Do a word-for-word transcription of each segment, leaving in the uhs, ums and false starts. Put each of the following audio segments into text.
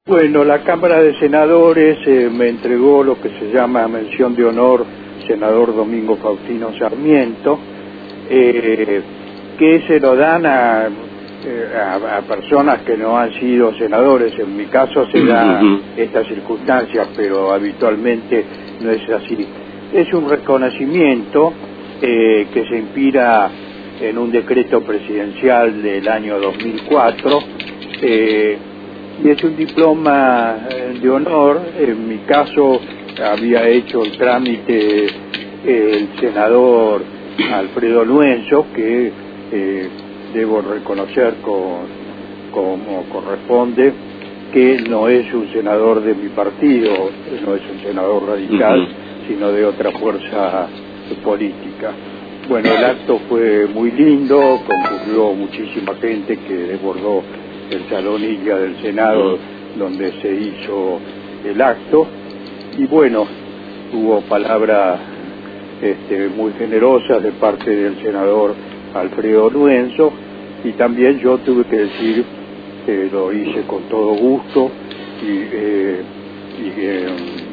Bueno, la Cámara de Senadores eh, me entregó lo que se llama mención de honor senador Domingo Faustino Sarmiento, eh, que se lo dan a, eh, a, a personas que no han sido senadores. En mi caso se da uh-huh. esta circunstancia, pero habitualmente no es así. Es un reconocimiento eh, que se inspira en un decreto presidencial del año dos mil cuatro, eh, y es un diploma de honor. En mi caso había hecho el trámite el senador Alfredo Luenzo, que eh, debo reconocer con, como corresponde que no es un senador de mi partido, no es un senador radical, uh-huh. sino de otra fuerza política. Bueno, el acto fue muy lindo, concurrió muchísima gente que desbordó el salón Illa del Senado donde se hizo el acto, y bueno, hubo palabras este, muy generosas de parte del senador Alfredo Luenzo, y también yo tuve que decir que lo hice con todo gusto y, eh, y eh,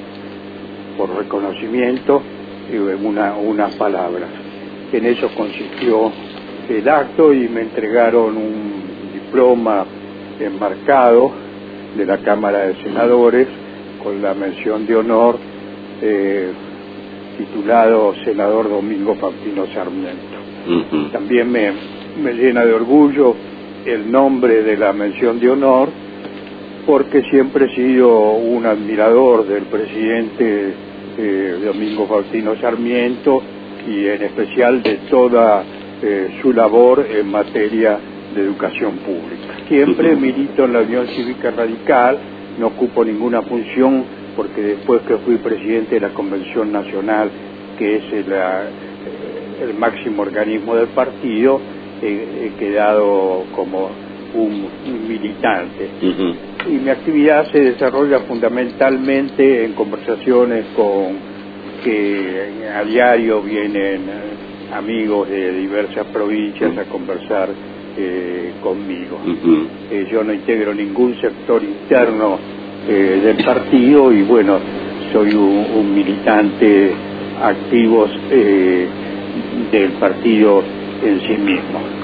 por reconocimiento, eh, una, unas palabras. En eso consistió el acto, y me entregaron un diploma enmarcado de la Cámara de Senadores con la mención de honor eh, titulado senador Domingo Faustino Sarmiento. Uh-huh. También me, me llena de orgullo el nombre de la mención de honor, porque siempre he sido un admirador del presidente eh, Domingo Faustino Sarmiento, y en especial de toda eh, su labor en materia de educación pública. Siempre milito en la Unión Cívica Radical, no ocupo ninguna función, porque después que fui presidente de la Convención Nacional, que es el, el máximo organismo del partido, he, he quedado como un, un militante. Uh-huh. Y mi actividad se desarrolla fundamentalmente en conversaciones con que a diario vienen amigos de diversas provincias a conversar eh, conmigo. Uh-huh. Eh, yo no integro ningún sector interno eh, del partido, y bueno, soy un, un militante activo eh, del partido en sí mismo.